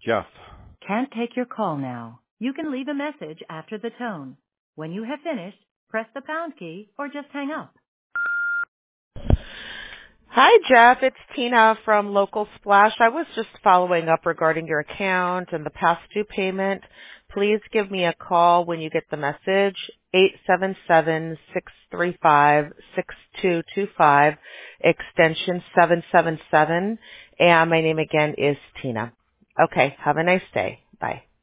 Jeff. Can't take your call now. You can leave a message after the tone. When you have finished, press the pound key or just hang up. Hi, Jeff. It's Tina from Local Splash. I was just following up regarding your account and the past due payment. Please give me a call when you get the message, 877-635-6225, extension 777. And my name again is Tina. Okay, have a nice day. Bye.